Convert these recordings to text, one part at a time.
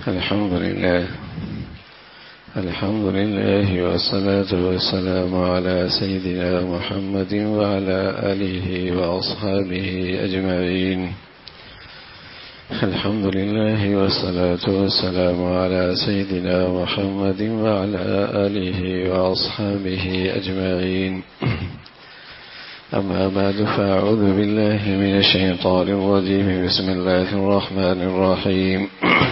الحمد لله والصلاة والسلام على سيدنا محمد وعلى آله وأصحابه أجمعين. الحمد لله والصلاة والسلام على سيدنا محمد وعلى آله وأصحابه أجمعين. أما بعد، فأعوذ بالله من الشيطان الرجيم. بسم الله الرحمن الرحيم.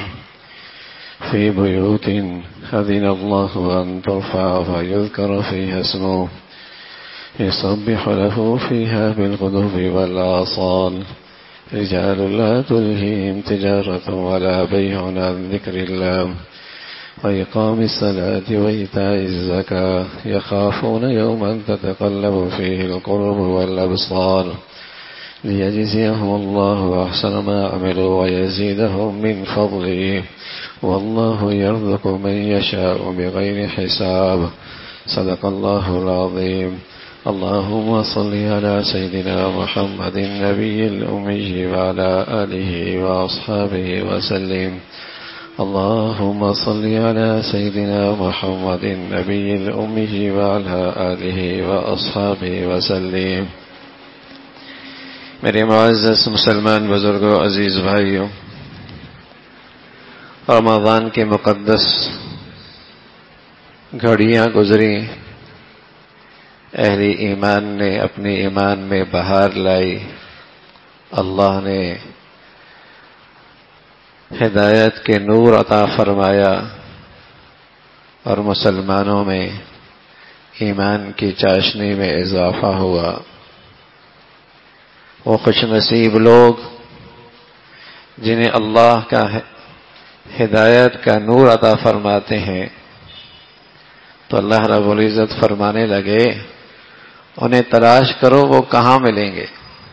في بيوت أذن الله أن ترفع فيذكر فيها اسمه يسبح له فيها بالغدو والآصال رجال لا تلهيهم تجارة ولا بيع عن ذكر الله وإقام الصلاة وإيتاء الزكاة يخافون يوما تتقلب فيه القلوب والأبصار ليجزيهم الله أحسن ما عملوا ويزيدهم من فضله والله يرزق من يشاء بغير حساب. صدق الله العظيم. اللهم صل على سيدنا محمد النبي الأمي وعلى آله وأصحابه وسلم. اللهم صل على سيدنا محمد النبي الأمي وعلى آله وأصحابه وسلم. میرے معزز مسلمان بزرگوں، عزیز بھائیوں، رمضان کے مقدس گھڑیاں گزری، اہل ایمان نے اپنے ایمان میں بہار لائی، اللہ نے ہدایت کے نور عطا فرمایا اور مسلمانوں میں ایمان کی چاشنی میں اضافہ ہوا۔ وہ خوش نصیب لوگ جنہیں اللہ کا ہدایت کا نور عطا فرماتے ہیں، تو اللہ رب العزت فرمانے لگے انہیں تلاش کرو، وہ کہاں ملیں گے؟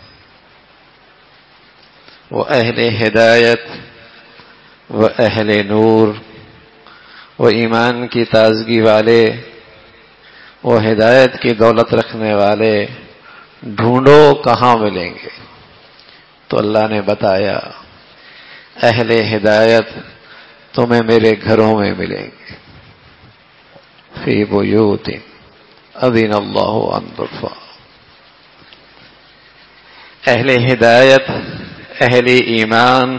وہ اہل ہدایت، وہ اہل نور، وہ ایمان کی تازگی والے، وہ ہدایت کی دولت رکھنے والے، ڈھونڈو کہاں ملیں گے؟ تو اللہ نے بتایا اہل ہدایت تمہیں میرے گھروں میں ملیں گے۔ فی بیوت اذن اللہ ان ترفع۔ اہل ہدایت، اہل ایمان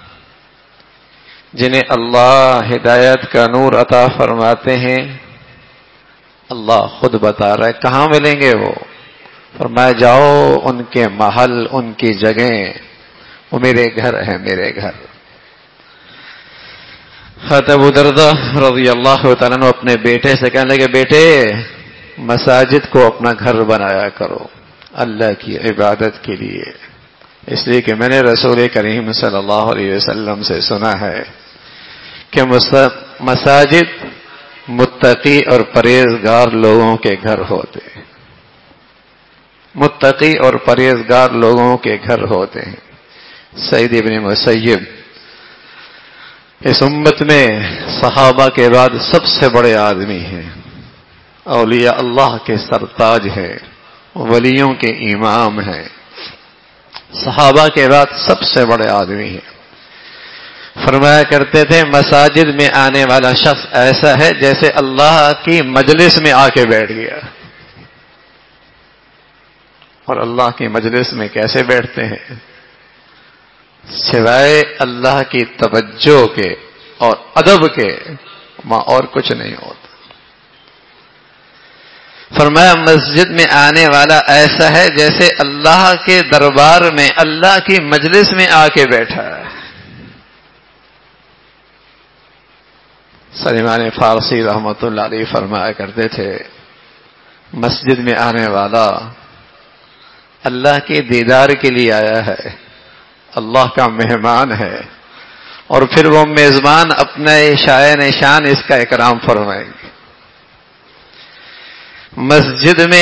جنہیں اللہ ہدایت کا نور عطا فرماتے ہیں، اللہ خود بتا رہا ہے کہاں ملیں گے وہ۔ فرمایا جاؤ ان کے محل، ان کی جگہیں، وہ میرے گھر ہیں، میرے گھر۔ حضرت ابو درداء رضی اللہ تعالیٰ عنہ اپنے بیٹے سے کہنے لگے، بیٹے مساجد کو اپنا گھر بنایا کرو اللہ کی عبادت کے لیے، اس لیے کہ میں نے رسول کریم صلی اللہ علیہ وسلم سے سنا ہے کہ مساجد متقی اور پرہیزگار لوگوں کے گھر ہوتے ہیں، متقی اور پرہیزگار لوگوں کے گھر ہوتے ہیں۔ سعید ابن مسیب اس امت میں صحابہ کے بعد سب سے بڑے آدمی ہیں، اولیاء اللہ کے سرتاج ہیں، ولیوں کے امام ہیں، صحابہ کے بعد سب سے بڑے آدمی ہیں۔ فرمایا کرتے تھے مساجد میں آنے والا شخص ایسا ہے جیسے اللہ کی مجلس میں آ کے بیٹھ گیا۔ اور اللہ کی مجلس میں کیسے بیٹھتے ہیں؟ سوائے اللہ کی توجہ کے اور ادب کے وہاں اور کچھ نہیں ہوتا۔ فرمایا مسجد میں آنے والا ایسا ہے جیسے اللہ کے دربار میں، اللہ کی مجلس میں آ کے بیٹھا ہے۔ سلیمان فارسی رحمۃ اللہ علیہ فرمایا کرتے تھے مسجد میں آنے والا اللہ کے دیدار کے لیے آیا ہے، اللہ کا مہمان ہے، اور پھر وہ میزبان اپنے شائن شان اس کا اکرام فرمائیں گے۔ مسجد میں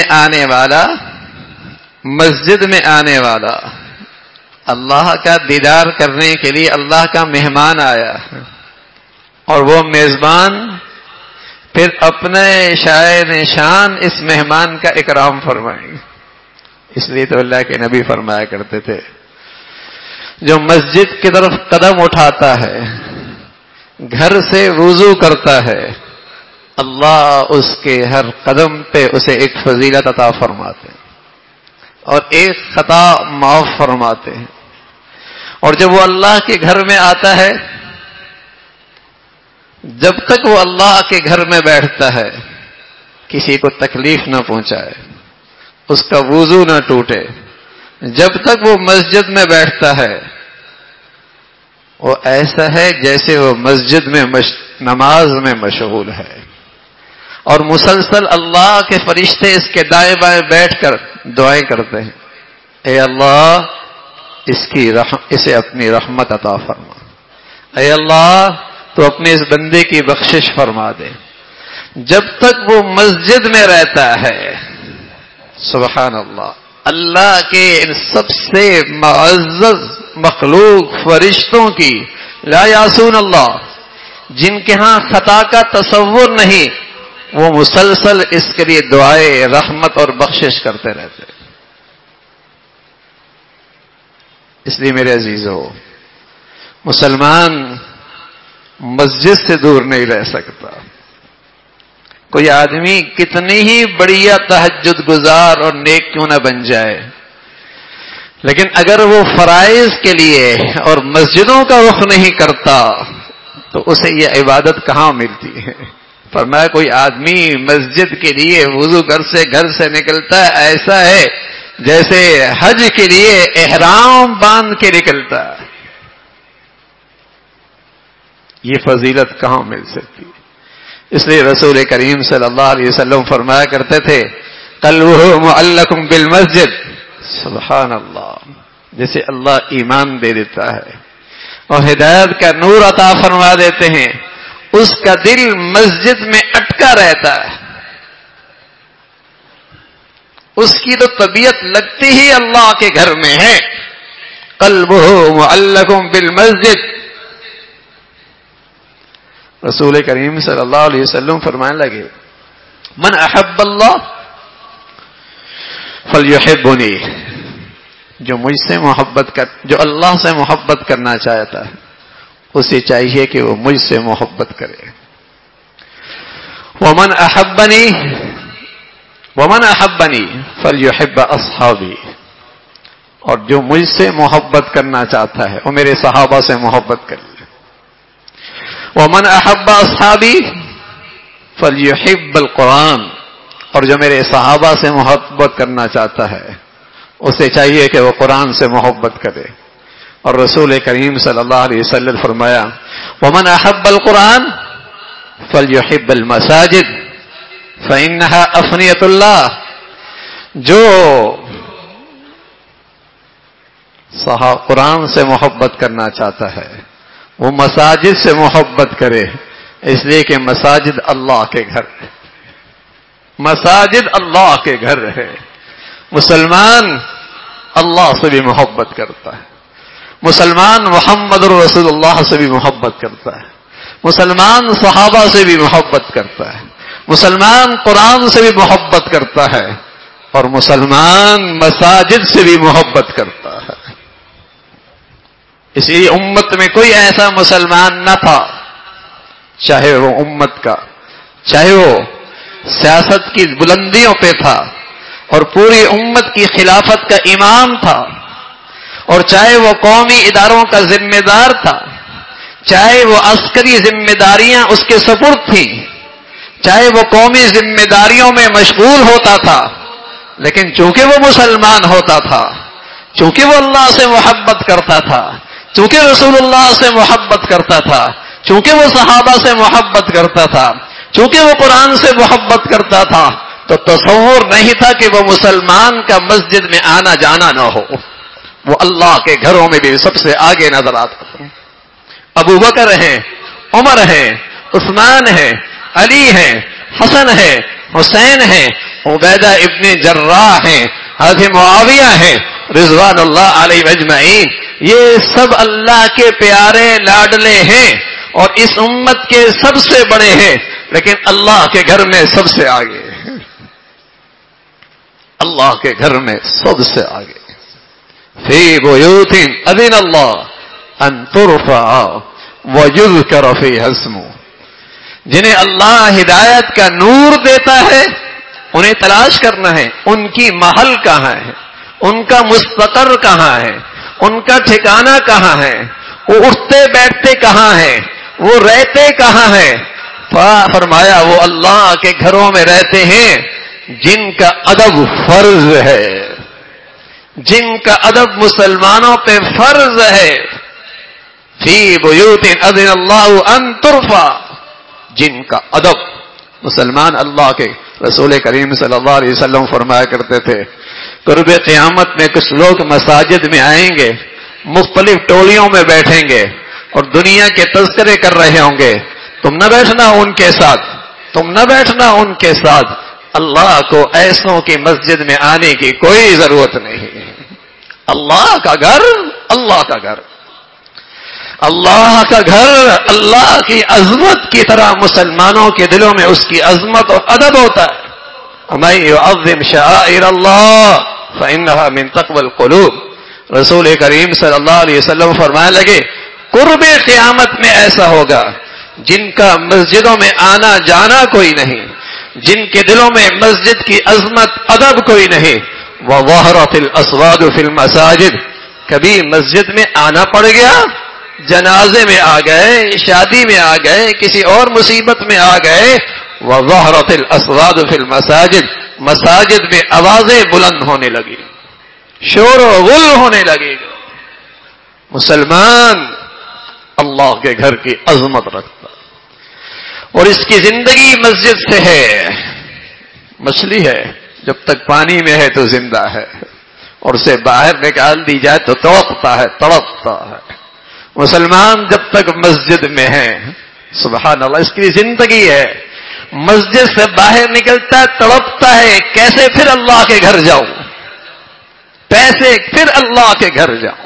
آنے والا اللہ کا دیدار کرنے کے لیے اللہ کا مہمان آیا، اور وہ میزبان پھر اپنے شائن شان اس مہمان کا اکرام فرمائیں گے۔ اس لیے تو اللہ کے نبی فرمایا کرتے تھے جو مسجد کی طرف قدم اٹھاتا ہے گھر سے وضو کرتا ہے، اللہ اس کے ہر قدم پہ اسے ایک فضیلت عطا فرماتے ہیں اور ایک خطا معاف فرماتے ہیں. اور جب وہ اللہ کے گھر میں آتا ہے، جب تک وہ اللہ کے گھر میں بیٹھتا ہے کسی کو تکلیف نہ پہنچائے، اس کا وضو نہ ٹوٹے، جب تک وہ مسجد میں بیٹھتا ہے وہ ایسا ہے جیسے وہ مسجد میں نماز میں مشغول ہے. اور مسلسل اللہ کے فرشتے اس کے دائیں بائیں بیٹھ کر دعائیں کرتے ہیں، اے اللہ اسے اپنی رحمت عطا فرما، اے اللہ تو اپنے اس بندے کی بخشش فرما دے. جب تک وہ مسجد میں رہتا ہے، سبحان اللہ، اللہ کے ان سب سے معزز مخلوق فرشتوں کی، لا یعصون اللہ، جن کے ہاں خطا کا تصور نہیں، وہ مسلسل اس کے لیے دعائیں رحمت اور بخشش کرتے رہتے. اس لیے میرے عزیزو، مسلمان مسجد سے دور نہیں رہ سکتا. کوئی آدمی کتنی ہی بڑھیا تہجد گزار اور نیک کیوں نہ بن جائے، لیکن اگر وہ فرائض کے لیے اور مسجدوں کا رخ نہیں کرتا تو اسے یہ عبادت کہاں ملتی ہے؟ فرمایا کوئی آدمی مسجد کے لیے وضو گھر سے نکلتا ہے، ایسا ہے جیسے حج کے لیے احرام باندھ کے نکلتا ہے. یہ فضیلت کہاں مل سکتی؟ اس لیے رسول کریم صلی اللہ علیہ وسلم فرمایا کرتے تھے، قلبہ معلق بالمسجد. سبحان اللہ، جیسے اللہ ایمان دے دیتا ہے اور ہدایت کا نور عطا فرما دیتے ہیں، اس کا دل مسجد میں اٹکا رہتا ہے، اس کی تو طبیعت لگتی ہی اللہ کے گھر میں ہے. قلبہ معلق بالمسجد. رسول کریم صلی اللہ علیہ وسلم فرمانے لگے، من احب اللہ فلیحبنی، جو مجھ سے جو اللہ سے محبت کرنا چاہتا ہے اسے چاہیے کہ وہ مجھ سے محبت کرے. ومن احبنی فلیحب اصحابی، اور جو مجھ سے محبت کرنا چاہتا ہے وہ میرے صحابہ سے محبت کرے. ومن احب اصحابی فلیحب القرآن، اور جو میرے صحابہ سے محبت کرنا چاہتا ہے اسے چاہیے کہ وہ قرآن سے محبت کرے. اور رسول کریم صلی اللہ علیہ وسلم فرمایا، ومن احب القرآن فلیحب المساجد فإنها أفنية اللہ، جو قرآن سے محبت کرنا چاہتا ہے وہ مساجد سے محبت کرے، اس لیے کہ مساجد اللہ کے گھر ہے، مساجد اللہ کے گھر ہے. مسلمان اللہ سے بھی محبت کرتا ہے، مسلمان محمد رسول اللہ سے بھی محبت کرتا ہے، مسلمان صحابہ سے بھی محبت کرتا ہے، مسلمان قرآن سے بھی محبت کرتا ہے، اور مسلمان مساجد سے بھی محبت کرتا ہے. اس لیے امت میں کوئی ایسا مسلمان نہ تھا، چاہے وہ امت کا، چاہے وہ سیاست کی بلندیوں پہ تھا اور پوری امت کی خلافت کا امام تھا، اور چاہے وہ قومی اداروں کا ذمہ دار تھا، چاہے وہ عسکری ذمہ داریاں اس کے سپرد تھیں، چاہے وہ قومی ذمہ داریوں میں مشغول ہوتا تھا، لیکن چونکہ وہ مسلمان ہوتا تھا، چونکہ وہ اللہ سے محبت کرتا تھا، چونکہ رسول اللہ سے محبت کرتا تھا، چونکہ وہ صحابہ سے محبت کرتا تھا، چونکہ وہ قرآن سے محبت کرتا تھا، تو تصور نہیں تھا کہ وہ مسلمان کا مسجد میں آنا جانا نہ ہو. وہ اللہ کے گھروں میں بھی سب سے آگے نظر آتا تھا. ابو بکر ہیں، عمر ہیں، عثمان ہیں، علی ہیں، حسن ہیں، حسین ہیں، عبیدہ ابن جراح ہیں، حضرت معاویہ ہیں، رضوان اللہ علیہ اجمعین. یہ سب اللہ کے پیارے لاڈلے ہیں اور اس امت کے سب سے بڑے ہیں، لیکن اللہ کے گھر میں سب سے آگے، اللہ کے گھر میں سب سے آگے. فی بیوت اذن اللہ ان ترفع وَيُذْكَرَ فِيهَا اسْمُهُ، جنہیں اللہ ہدایت کا نور دیتا ہے انہیں تلاش کرنا ہے ان کی محل کہاں ہے، ان کا مستقر کہاں ہے، ان کا ٹھکانہ کہاں ہے، وہ اٹھتے بیٹھتے کہاں ہیں، وہ رہتے کہاں ہیں۔ فرمایا وہ اللہ کے گھروں میں رہتے ہیں جن کا ادب فرض ہے، جن کا ادب مسلمانوں پہ فرض ہے۔ فی بیوت اذن اللہ ان ترفع، جن کا ادب مسلمان اللہ کے رسول کریم صلی اللہ علیہ وسلم فرمایا کرتے تھے قرب قیامت میں کچھ لوگ مساجد میں آئیں گے، مختلف ٹولیوں میں بیٹھیں گے اور دنیا کے تذکرے کر رہے ہوں گے، تم نہ بیٹھنا ان کے ساتھ، تم نہ بیٹھنا ان کے ساتھ۔ اللہ کو ایسوں کی مسجد میں آنے کی کوئی ضرورت نہیں۔ اللہ کا گھر، اللہ کا گھر، اللہ کا گھر اللہ کی عظمت کی طرح مسلمانوں کے دلوں میں اس کی عظمت اور ادب ہوتا ہے۔ وَمَن يُعَظِّمْ شَعَائِرَ اللَّهِ فَإِنَّهَا مِن تَقْوَى الْقُلُوبِ، رسول کریم صلی اللہ علیہ وسلم فرمانے لگے قرب قیامت میں ایسا ہوگا جن کا مسجدوں میں آنا جانا کوئی نہیں، جن کے دلوں میں مسجد کی عظمت ادب کوئی نہیں۔ وَظَهَرَتِ الْأَصْوَاتُ فِي الْمَسَاجِدِ، کبھی مسجد میں آنا پڑ گیا، جنازے میں آ گئے، شادی میں آ گئے، کسی اور مصیبت میں آ گئے، وَظَهَرَتِ الْأَصْوَاتُ فِي الْمَسَاجِدِ، مساجد میں آوازیں بلند ہونے لگی، شور و غل ہونے لگے گا۔ مسلمان اللہ کے گھر کی عظمت رکھتا اور اس کی زندگی مسجد سے ہے۔ مچھلی ہے جب تک پانی میں ہے تو زندہ ہے اور اسے باہر نکال دی جائے تو تڑپتا ہے، تڑپتا ہے۔ مسلمان جب تک مسجد میں ہے، سبحان اللہ، اس کی زندگی ہے، مسجد سے باہر نکلتا ہے تڑپتا ہے، کیسے پھر اللہ کے گھر جاؤں، پیسے پھر اللہ کے گھر جاؤں،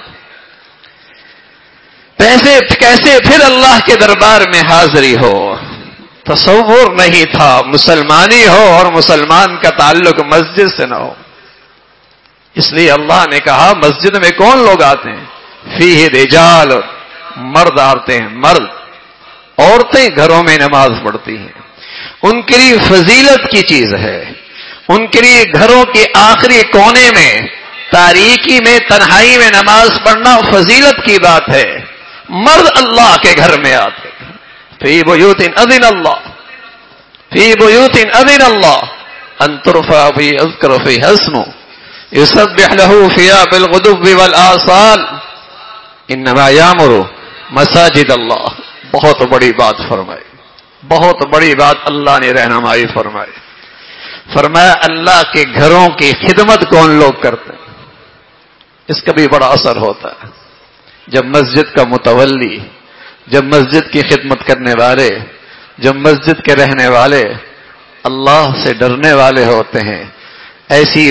پیسے کیسے پھر اللہ کے دربار میں حاضری ہو۔ تصور نہیں تھا مسلمانی ہو اور مسلمان کا تعلق مسجد سے نہ ہو۔ اس لیے اللہ نے کہا مسجد میں کون لوگ آتے ہیں؟ فیہ رجال، مرد آتے ہیں، مرد، عورتیں گھروں میں نماز پڑھتی ہیں، ان کے لیے فضیلت کی چیز ہے، ان کے لیے گھروں کے آخری کونے میں تاریکی میں تنہائی میں نماز پڑھنا فضیلت کی بات ہے۔ مرد اللہ کے گھر میں آتے ہیں۔ فی بیوت اذن اللہ، فی بیوت اذن اللہ ان ترفع ویذکر فیہا اسمہ یسبح لہ فیہا بالغدو والآصال انما یامر مساجد اللہ۔ بہت بڑی بات فرمائی، بہت بڑی بات اللہ نے رہنمائی فرمائی۔ فرمایا اللہ کے گھروں کی خدمت کون لوگ کرتے ہیں، اس کا بھی بڑا اثر ہوتا ہے۔ جب مسجد کا متولی، جب مسجد کی خدمت کرنے والے، جب مسجد کے رہنے والے اللہ سے ڈرنے والے ہوتے ہیں، ایسی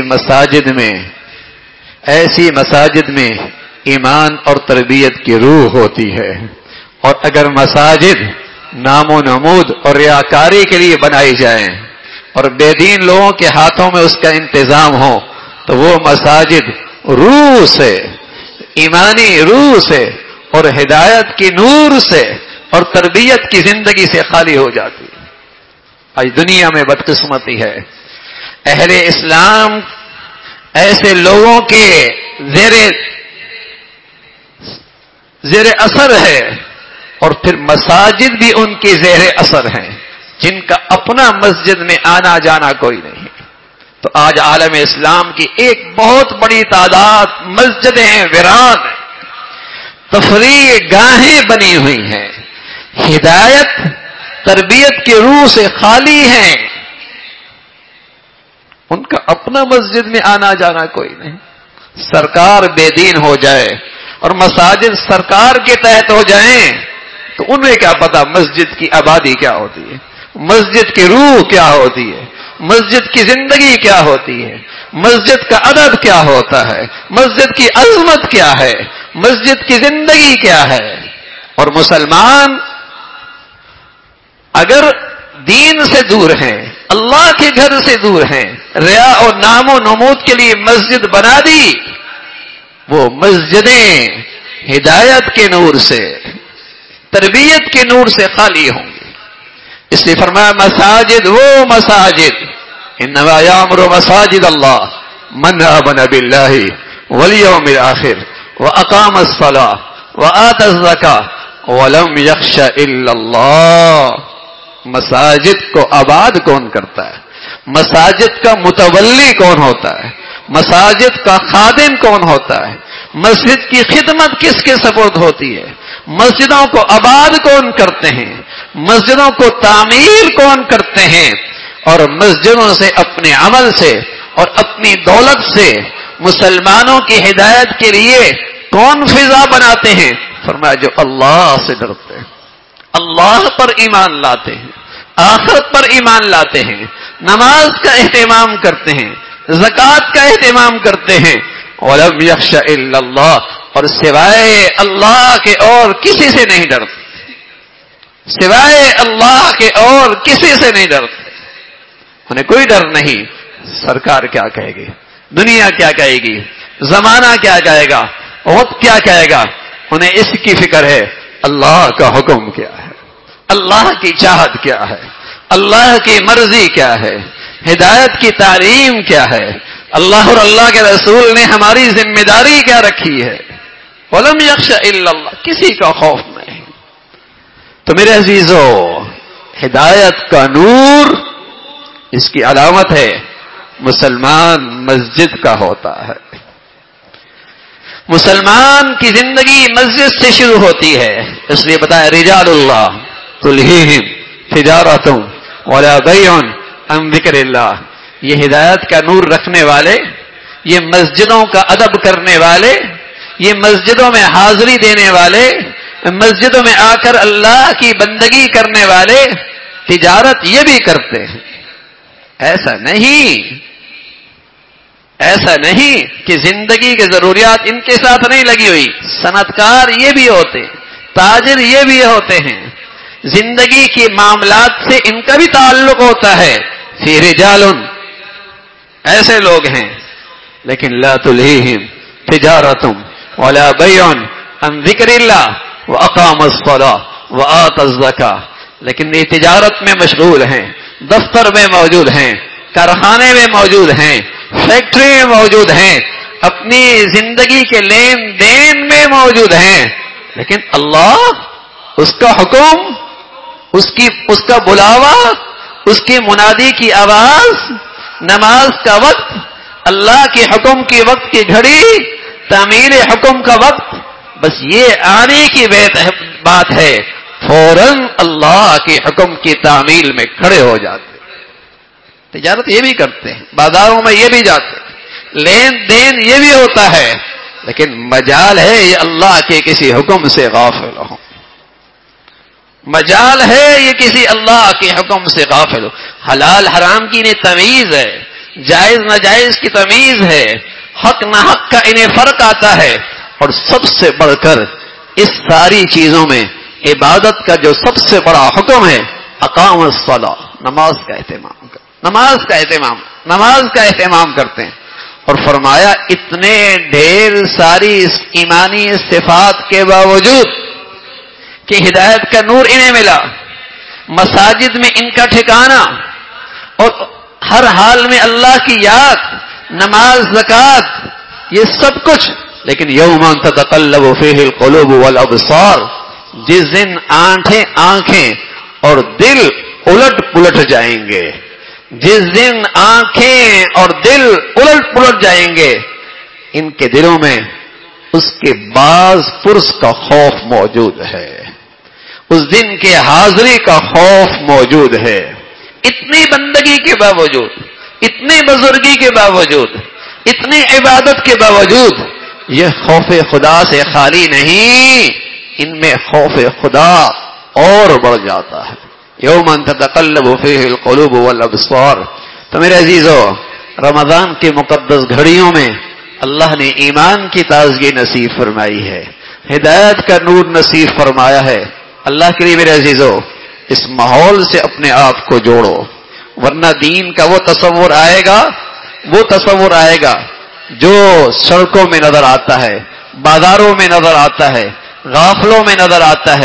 مساجد میں ایمان اور تربیت کی روح ہوتی ہے۔ اور اگر مساجد نام و نمود اور ریاکاری کے لیے بنائی جائیں اور بے دین لوگوں کے ہاتھوں میں اس کا انتظام ہو تو وہ مساجد روح سے، ایمانی روح سے اور ہدایت کی نور سے اور تربیت کی زندگی سے خالی ہو جاتی ہے۔ آج دنیا میں بدقسمتی ہے، اہل اسلام ایسے لوگوں کے زیر اثر ہے اور پھر مساجد بھی ان کی زیر اثر ہیں، جن کا اپنا مسجد میں آنا جانا کوئی نہیں۔ تو آج عالم اسلام کی ایک بہت بڑی تعداد مسجدیں ویران ہیں، تفریح گاہیں بنی ہوئی ہیں، ہدایت تربیت کی روح سے خالی ہیں، ان کا اپنا مسجد میں آنا جانا کوئی نہیں۔ سرکار بے دین ہو جائے اور مساجد سرکار کے تحت ہو جائیں تو انہیں کیا پتا مسجد کی آبادی کیا ہوتی ہے، مسجد کی روح کیا ہوتی ہے، مسجد کی زندگی کیا ہوتی ہے، مسجد کا ادب کیا ہوتا ہے، مسجد کی عظمت کیا ہے، مسجد کی زندگی کیا ہے۔ اور مسلمان اگر دین سے دور ہیں، اللہ کے گھر سے دور ہیں، ریا اور نام و نمود کے لیے مسجد بنا دی، وہ مسجدیں ہدایت کے نور سے، تربیت کے نور سے خالی ہوں گے. اس لیے فرمایا مساجد وہ مساجد انما یامر مساجد اللہ من آمن باللہ والیوم الآخر واقام الصلاۃ وآتى الزکاۃ ولم یخش الا اللہ. مساجد کو آباد کون کرتا ہے؟ مساجد کا متولی کون ہوتا ہے؟ مساجد کا خادم کون ہوتا ہے؟ مسجد کی خدمت کس کے سپرد ہوتی ہے؟ مسجدوں کو آباد کون کرتے ہیں؟ مسجدوں کو تعمیر کون کرتے ہیں؟ اور مسجدوں سے اپنے عمل سے اور اپنی دولت سے مسلمانوں کی ہدایت کے لیے کون فضا بناتے ہیں؟ فرمایا جو اللہ سے ڈرتے ہیں، اللہ پر ایمان لاتے ہیں، آخرت پر ایمان لاتے ہیں، نماز کا اہتمام کرتے ہیں، زکوٰۃ کا اہتمام کرتے ہیں، وَلَمْ يَخْشَ إِلَّا اللَّهِ، اور سوائے اللہ کے اور کسی سے نہیں ڈرتے، سوائے اللہ کے اور کسی سے نہیں ڈرتے. انہیں کوئی ڈر نہیں سرکار کیا کہے گی، دنیا کیا کہے گی، زمانہ کیا کہے گا، وقت کیا کہے گا. انہیں اس کی فکر ہے اللہ کا حکم کیا ہے، اللہ کی چاہت کیا ہے، اللہ کی مرضی کیا ہے، ہدایت کی تعلیم کیا ہے، اللہ اور اللہ کے رسول نے ہماری ذمہ داری کیا رکھی ہے. وَلَمْ يَخْشَ إِلَّا اللَّهِ، کسی کا خوف نہیں. تو میرے عزیزو، ہدایت کا نور اس کی علامت ہے مسلمان مسجد کا ہوتا ہے. مسلمان کی زندگی مسجد سے شروع ہوتی ہے. اس لیے بتایا رجال اللہ تلہیہم تجارۃ ولا بیع عن ذکر اللہ. یہ ہدایت کا نور رکھنے والے، یہ مسجدوں کا ادب کرنے والے، یہ مسجدوں میں حاضری دینے والے، مسجدوں میں آ کر اللہ کی بندگی کرنے والے تجارت یہ بھی کرتے ہیں. ایسا نہیں کہ زندگی کے ضروریات ان کے ساتھ نہیں لگی ہوئی. صنعتکار یہ بھی ہوتے، تاجر یہ بھی ہوتے ہیں، زندگی کے معاملات سے ان کا بھی تعلق ہوتا ہے. فی رجال، ایسے لوگ ہیں لیکن لا تلہیہم تجارۃ ولا بیع عن ذکر اللہ واقام الصلاۃ وآتى الزکاۃ. لیکن یہ تجارت میں مشغول ہیں، دفتر میں موجود ہیں، کارخانے میں موجود ہیں، فیکٹری میں موجود ہیں، اپنی زندگی کے لین دین میں موجود ہیں. لیکن اللہ، اس کا حکم، اس کا بلاوا، اس کی منادی کی آواز، نماز کا وقت، اللہ کے حکم کی وقت کی گھڑی، تعمیل حکم کا وقت، بس یہ آنے کی بات ہے، فوراً اللہ کے حکم کی تعمیل میں کھڑے ہو جاتے. تجارت یہ بھی کرتے ہیں، بازاروں میں یہ بھی جاتے ہیں، لین دین یہ بھی ہوتا ہے، لیکن مجال ہے یہ اللہ کے کسی حکم سے غافل ہو، مجال ہے یہ کسی اللہ کے حکم سے غافل ہو. حلال حرام کی انہیں تمیز ہے، جائز ناجائز کی تمیز ہے، حق نہ حق کا انہیں فرق آتا ہے. اور سب سے بڑھ کر اس ساری چیزوں میں عبادت کا جو سب سے بڑا حکم ہے اقام الصلاۃ، نماز کا اہتمام کرتے ہیں. اور فرمایا اتنے ڈھیر ساری ایمانی صفات کے باوجود کہ ہدایت کا نور انہیں ملا، مساجد میں ان کا ٹھکانہ، اور ہر حال میں اللہ کی یاد، نماز، زکوٰۃ، یہ سب کچھ، لیکن یوم تتقلب فیہ القلوب والابصار، جس دن آنکھیں اور دل الٹ پلٹ جائیں گے، جس دن آنکھیں اور دل الٹ پلٹ جائیں گے، ان کے دلوں میں اس کے باز پرس کا خوف موجود ہے، اس دن کے حاضری کا خوف موجود ہے. اتنی بندگی کے باوجود، اتنی بزرگی کے باوجود، اتنی عبادت کے باوجود یہ خوف خدا سے خالی نہیں، ان میں خوف خدا اور بڑھ جاتا ہے. یوم تتقلب فیہ القلوب والابصار. تو میرے عزیزو، رمضان کی مقدس گھڑیوں میں اللہ نے ایمان کی تازگی نصیب فرمائی ہے، ہدایت کا نور نصیب فرمایا ہے. اللہ کے لیے میرے عزیزو، اس ماحول سے اپنے آپ کو جوڑو، ورنہ دین کا وہ تصور آئے گا جو سڑکوں میں نظر آتا ہے، بازاروں میں نظر آتا ہے، غافلوں میں نظر آتا ہے،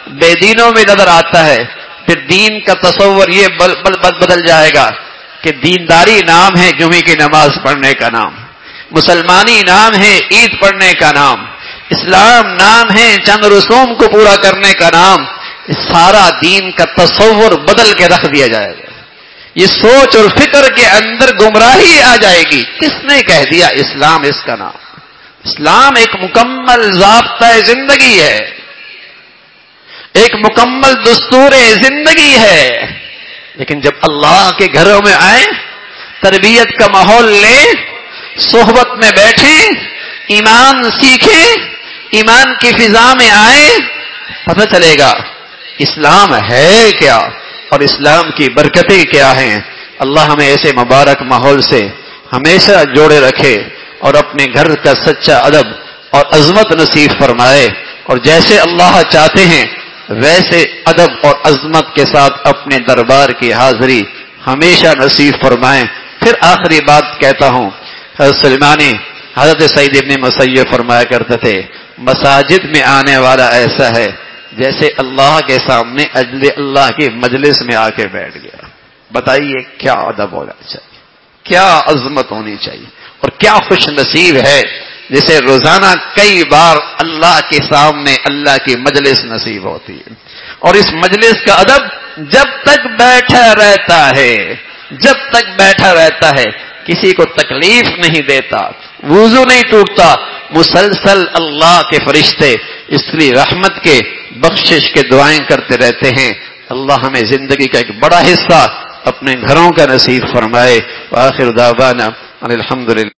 بے دینوں میں نظر آتا ہے، پھر دین کا تصور یہ بدل جائے گا کہ دینداری نام ہے جمعے کی نماز پڑھنے کا نام، مسلمانی نام ہے عید پڑھنے کا نام، اسلام نام ہے چند رسوم کو پورا کرنے کا نام. اس سارا دین کا تصور بدل کے رکھ دیا جائے گا. یہ سوچ اور فکر کے اندر گمراہی آ جائے گی. کس نے کہہ دیا اسلام اس کا نام؟ اسلام ایک مکمل ضابطہ زندگی ہے، ایک مکمل دستور زندگی ہے. لیکن جب اللہ کے گھروں میں آئیں، تربیت کا ماحول لیں، صحبت میں بیٹھیں، ایمان سیکھیں، ایمان کی فضا میں آئیں، پتہ چلے گا اسلام ہے کیا اور اسلام کی برکتیں کیا ہیں. اللہ ہمیں ایسے مبارک ماحول سے ہمیشہ جوڑے رکھے اور اپنے گھر کا سچا ادب اور عظمت نصیب فرمائے، اور جیسے اللہ چاہتے ہیں ویسے ادب اور عظمت کے ساتھ اپنے دربار کی حاضری ہمیشہ نصیب فرمائیں. پھر آخری بات کہتا ہوں، حضرت سلیمانی حضرت سعید ابن مسیب فرمایا کرتے تھے، مساجد میں آنے والا ایسا ہے جیسے اللہ کے سامنے اجل اللہ کی مجلس میں آ کے بیٹھ گیا. بتائیے کیا ادب ہونا چاہیے، کیا عظمت ہونی چاہیے، اور کیا خوش نصیب ہے جسے روزانہ کئی بار اللہ کے سامنے اللہ کی مجلس نصیب ہوتی ہے. اور اس مجلس کا ادب جب تک بیٹھا رہتا ہے، جب تک بیٹھا رہتا ہے کسی کو تکلیف نہیں دیتا، وضو نہیں ٹوٹتا، مسلسل اللہ کے فرشتے اس کی رحمت کے بخشش کے دعائیں کرتے رہتے ہیں. اللہ ہمیں زندگی کا ایک بڑا حصہ اپنے گھروں کا نصیب فرمائے. وآخر دعوانا ان الحمدللہ.